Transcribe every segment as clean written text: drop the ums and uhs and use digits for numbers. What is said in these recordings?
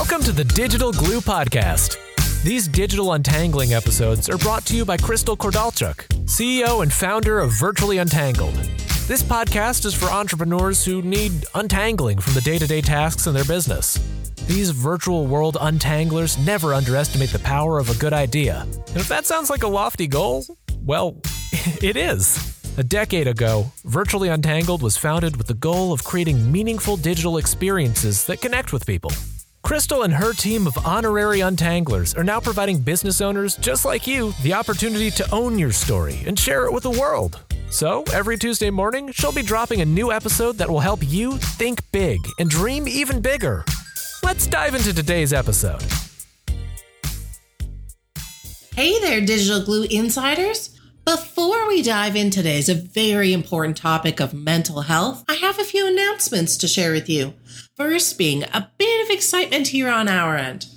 Welcome to the Digital Glue Podcast. These digital untangling episodes are brought to you by Crystal Kordalchuk, CEO and founder of Virtually Untangled. This podcast is for entrepreneurs who need untangling from the day-to-day tasks in their business. These virtual world untanglers never underestimate the power of a good idea. And if that sounds like a lofty goal, well, it is. A decade ago, Virtually Untangled was founded with the goal of creating meaningful digital experiences that connect with people. Crystal and her team of honorary untanglers are now providing business owners just like you the opportunity to own your story and share it with the world. So, every Tuesday morning, she'll be dropping a new episode that will help you think big and dream even bigger. Let's dive into today's episode. Hey there, Digital Glue Insiders. Before we dive in today's very important topic of mental health, I have a few announcements to share with you. First being a bit of excitement here on our end.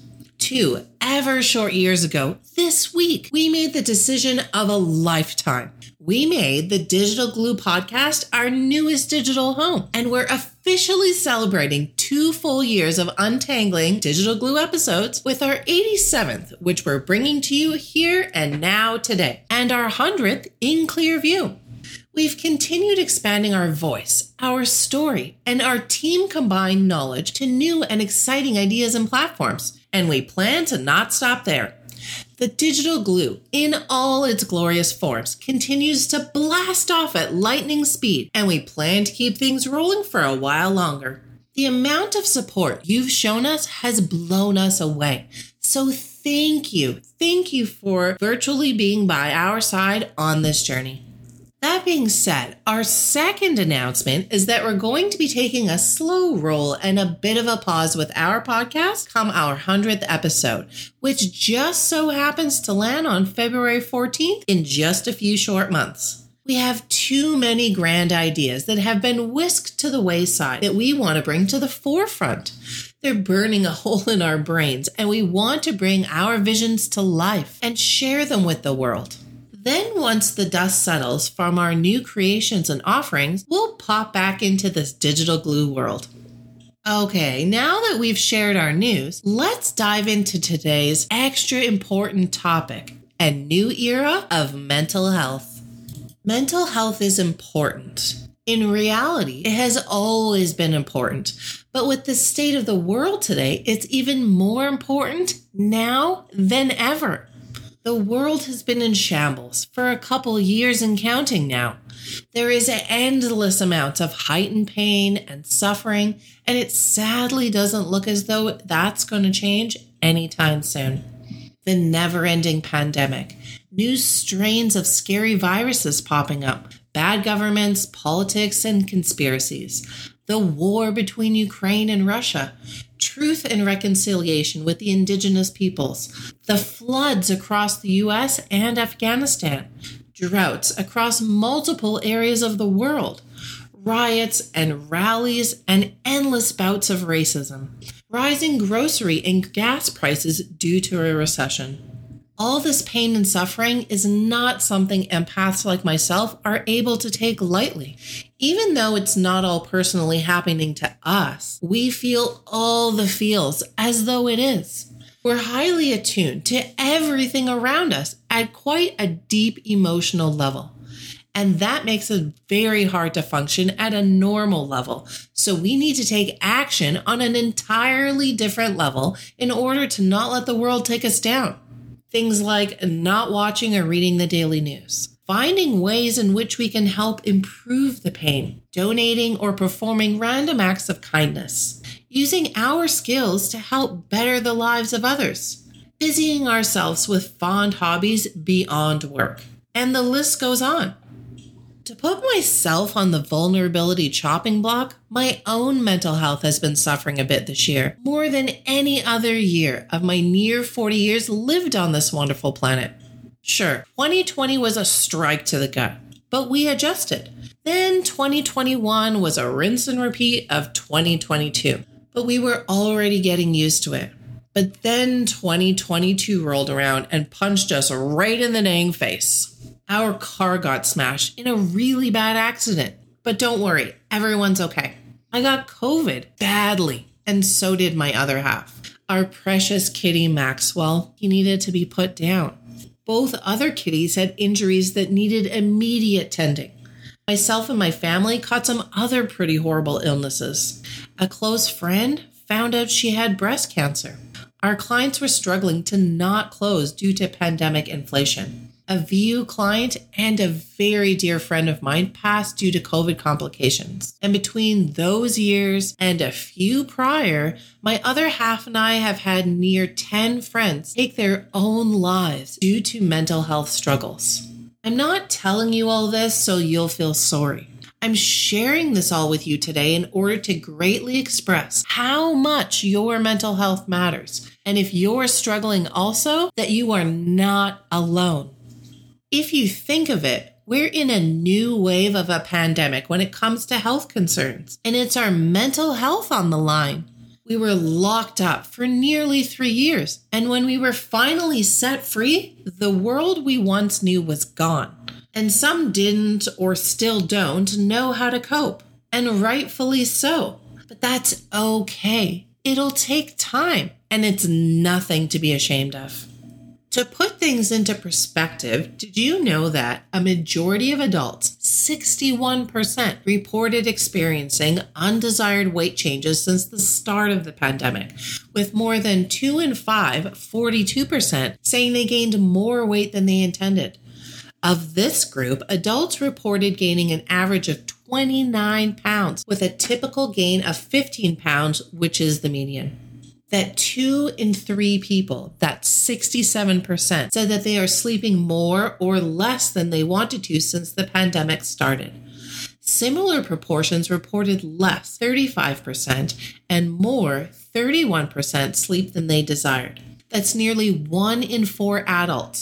2 ever short years ago, this week, we made the decision of a lifetime. We made the Digital Glue Podcast our newest digital home, and we're officially celebrating 2 full years of untangling Digital Glue episodes with our 87th, which we're bringing to you here and now today, and our 100th in clear view. We've continued expanding our voice, our story, and our team combined knowledge to new and exciting ideas and platforms, and we plan to not stop there. The Digital Glue, in all its glorious forms, continues to blast off at lightning speed, and we plan to keep things rolling for a while longer. The amount of support you've shown us has blown us away. So thank you. Thank you for virtually being by our side on this journey. That being said, our second announcement is that we're going to be taking a slow roll and a bit of a pause with our podcast come our 100th episode, which just so happens to land on February 14th in just a few short months. We have too many grand ideas that have been whisked to the wayside that we want to bring to the forefront. They're burning a hole in our brains, and we want to bring our visions to life and share them with the world. Then once the dust settles from our new creations and offerings, we'll pop back into this Digital Glue world. Okay, now that we've shared our news, let's dive into today's extra important topic, a new era of mental health. Mental health is important. In reality, it has always been important, but with the state of the world today, it's even more important now than ever. The world has been in shambles for a couple years and counting now. There is an endless amount of heightened pain and suffering, and it sadly doesn't look as though that's going to change anytime soon. The never-ending pandemic, new strains of scary viruses popping up, bad governments, politics, and conspiracies, the war between Ukraine and Russia, truth and reconciliation with the indigenous peoples, the floods across the U.S. and Afghanistan, droughts across multiple areas of the world, riots and rallies and endless bouts of racism, rising grocery and gas prices due to a recession. All this pain and suffering is not something empaths like myself are able to take lightly. Even though it's not all personally happening to us, we feel all the feels as though it is. We're highly attuned to everything around us at quite a deep emotional level. And that makes it very hard to function at a normal level. So we need to take action on an entirely different level in order to not let the world take us down. Things like not watching or reading the daily news, finding ways in which we can help improve the pain, donating or performing random acts of kindness, using our skills to help better the lives of others, busying ourselves with fond hobbies beyond work, and the list goes on. To put myself on the vulnerability chopping block, my own mental health has been suffering a bit this year, more than any other year of my near 40 years lived on this wonderful planet. Sure, 2020 was a strike to the gut, but we adjusted. Then 2021 was a rinse and repeat of 2022, but we were already getting used to it. But then 2022 rolled around and punched us right in the dang face. Our car got smashed in a really bad accident. But don't worry, everyone's okay. I got COVID badly, and so did my other half. Our precious kitty Maxwell, he needed to be put down. Both other kitties had injuries that needed immediate tending. Myself and my family caught some other pretty horrible illnesses. A close friend found out she had breast cancer. Our clients were struggling to not close due to pandemic inflation. A VU client and a very dear friend of mine passed due to COVID complications. And between those years and a few prior, my other half and I have had near 10 friends take their own lives due to mental health struggles. I'm not telling you all this so you'll feel sorry. I'm sharing this all with you today in order to greatly express how much your mental health matters. And if you're struggling also, that you are not alone. If you think of it, we're in a new wave of a pandemic when it comes to health concerns, and it's our mental health on the line. We were locked up for nearly 3 years, and when we were finally set free, the world we once knew was gone. And some didn't or still don't know how to cope, and rightfully so. But that's okay. It'll take time, and it's nothing to be ashamed of. To put things into perspective, did you know that a majority of adults, 61%, reported experiencing undesired weight changes since the start of the pandemic, with more than 2 in 5, 42%, saying they gained more weight than they intended? Of this group, adults reported gaining an average of 29 pounds, with a typical gain of 15 pounds, which is the median. That 2 in 3 people, that's 67%, said that they are sleeping more or less than they wanted to since the pandemic started. Similar proportions reported less, 35%, and more, 31%, sleep than they desired. That's nearly 1 in 4 adults.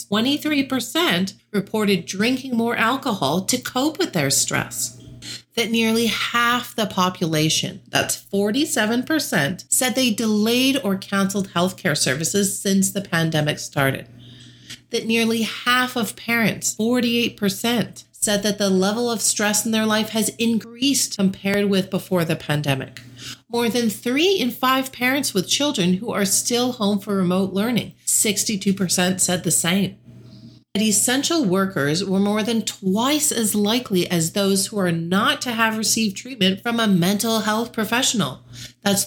23% reported drinking more alcohol to cope with their stress. That nearly half the population, that's 47%, said they delayed or canceled healthcare services since the pandemic started. That nearly half of parents, 48%, said that the level of stress in their life has increased compared with before the pandemic. More than 3 in 5 parents with children who are still home for remote learning, 62% said the same. That essential workers were more than twice as likely as those who are not to have received treatment from a mental health professional. That's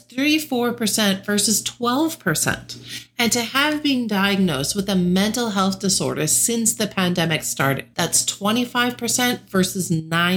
34% versus 12%. And to have been diagnosed with a mental health disorder since the pandemic started. That's 25% versus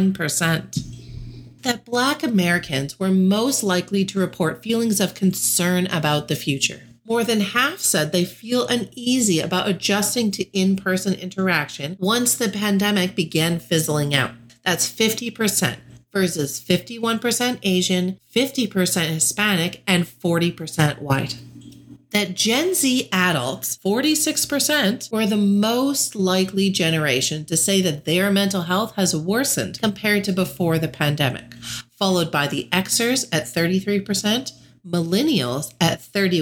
9%. That Black Americans were most likely to report feelings of concern about the future. More than half said they feel uneasy about adjusting to in-person interaction once the pandemic began fizzling out. That's 50% versus 51% Asian, 50% Hispanic, and 40% white. That Gen Z adults, 46%, were the most likely generation to say that their mental health has worsened compared to before the pandemic, followed by the Xers at 33%, Millennials at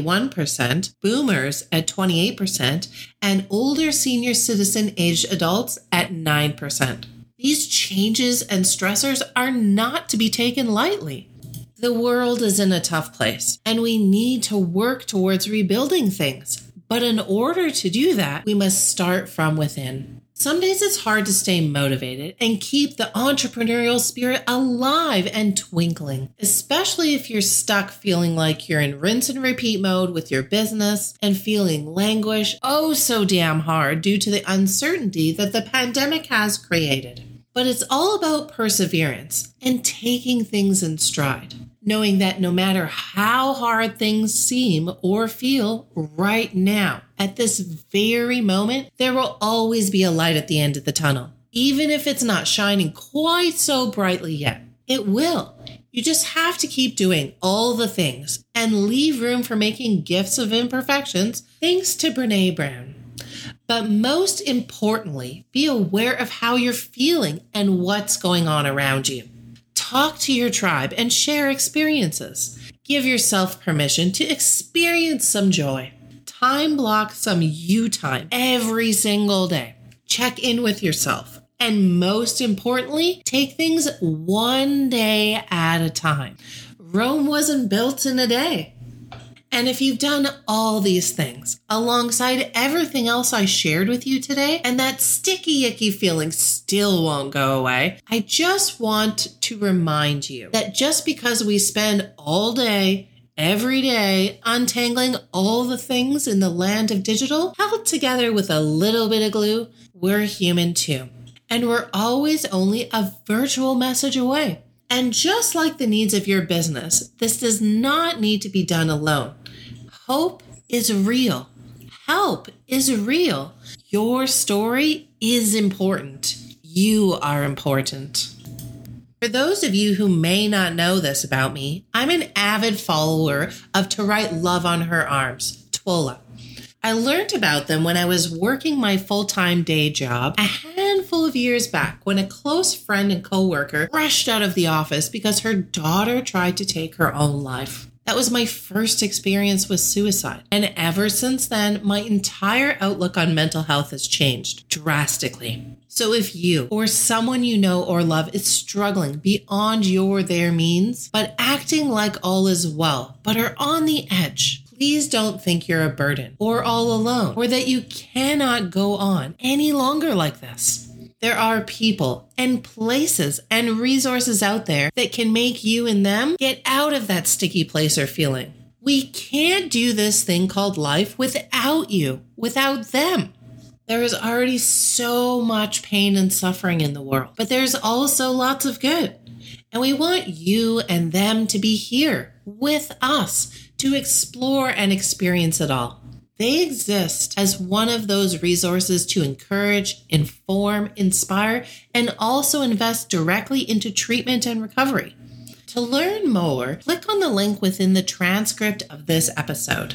31%, Boomers at 28%, and older senior citizen-aged adults at 9%. These changes and stressors are not to be taken lightly. The world is in a tough place, and we need to work towards rebuilding things. But in order to do that, we must start from within. Some days it's hard to stay motivated and keep the entrepreneurial spirit alive and twinkling, especially if you're stuck feeling like you're in rinse and repeat mode with your business and feeling languish oh so damn hard due to the uncertainty that the pandemic has created. But it's all about perseverance and taking things in stride, knowing that no matter how hard things seem or feel right now, at this very moment, there will always be a light at the end of the tunnel. Even if it's not shining quite so brightly yet, it will. You just have to keep doing all the things and leave room for making gifts of imperfections, thanks to Brené Brown. But most importantly, be aware of how you're feeling and what's going on around you. Talk to your tribe and share experiences. Give yourself permission to experience some joy. Time block some you time every single day. Check in with yourself. And most importantly, take things one day at a time. Rome wasn't built in a day. And if you've done all these things alongside everything else I shared with you today, and that sticky, icky feeling still won't go away, I just want to remind you that just because we spend all day, every day, untangling all the things in the land of digital, held together with a little bit of glue, we're human too. And we're always only a virtual message away. And just like the needs of your business, this does not need to be done alone. Hope is real. Help is real. Your story is important. You are important. For those of you who may not know this about me, I'm an avid follower of To Write Love on Her Arms, TWOLA. I learned about them when I was working my full-time day job a handful of years back when a close friend and coworker rushed out of the office because her daughter tried to take her own life. That was my first experience with suicide. And ever since then, my entire outlook on mental health has changed drastically. So if you or someone you know or love is struggling beyond their means, but acting like all is well, but are on the edge, please don't think you're a burden or all alone or that you cannot go on any longer like this. There are people and places and resources out there that can make you and them get out of that sticky place or feeling. We can't do this thing called life without you, without them. There is already so much pain and suffering in the world, but there's also lots of good. And we want you and them to be here with us to explore and experience it all. They exist as one of those resources to encourage, inform, inspire, and also invest directly into treatment and recovery. To learn more, click on the link within the transcript of this episode.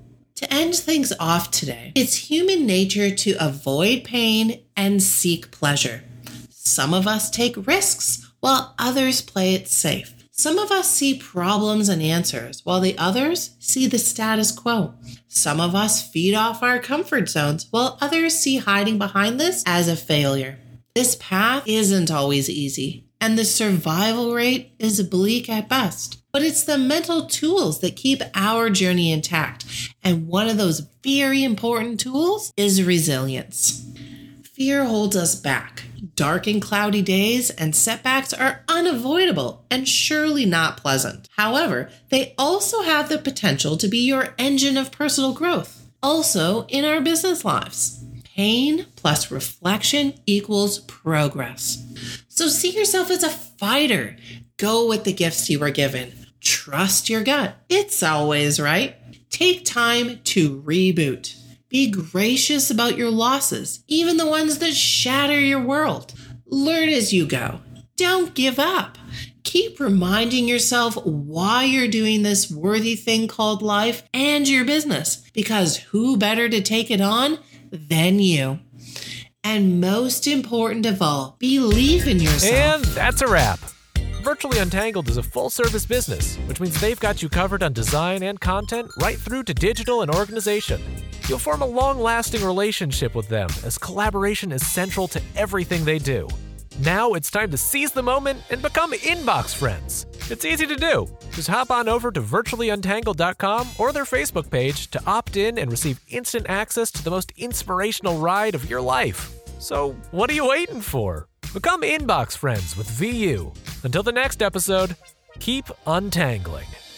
To end things off today, it's human nature to avoid pain and seek pleasure. Some of us take risks while others play it safe. Some of us see problems and answers, while the others see the status quo. Some of us feed off our comfort zones, while others see hiding behind this as a failure. This path isn't always easy, and the survival rate is bleak at best. But it's the mental tools that keep our journey intact, and one of those very important tools is resilience. Fear holds us back. Dark and cloudy days and setbacks are unavoidable and surely not pleasant. However, they also have the potential to be your engine of personal growth. Also, in our business lives, pain plus reflection equals progress. So see yourself as a fighter. Go with the gifts you were given. Trust your gut. It's always right. Take time to reboot. Be gracious about your losses, even the ones that shatter your world. Learn as you go. Don't give up. Keep reminding yourself why you're doing this worthy thing called life and your business, because who better to take it on than you? And most important of all, believe in yourself. And that's a wrap. Virtually Untangled is a full-service business, which means they've got you covered on design and content right through to digital and organization. You'll form a long-lasting relationship with them, as collaboration is central to everything they do. Now it's time to seize the moment and become inbox friends. It's easy to do. Just hop on over to virtuallyuntangled.com or their Facebook page to opt in and receive instant access to the most inspirational ride of your life. So what are you waiting for? Become inbox friends with VU. Until the next episode, keep untangling.